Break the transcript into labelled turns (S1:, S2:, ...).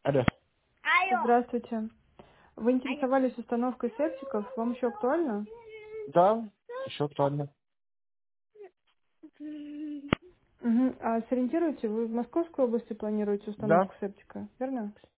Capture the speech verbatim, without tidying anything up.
S1: Алло.
S2: Здравствуйте. Вы интересовались установкой септиков? Вам еще актуально?
S1: Да, еще актуально.
S2: Угу. А сориентируйте, вы в Московской области планируете
S1: Да,
S2: установку септика, верно?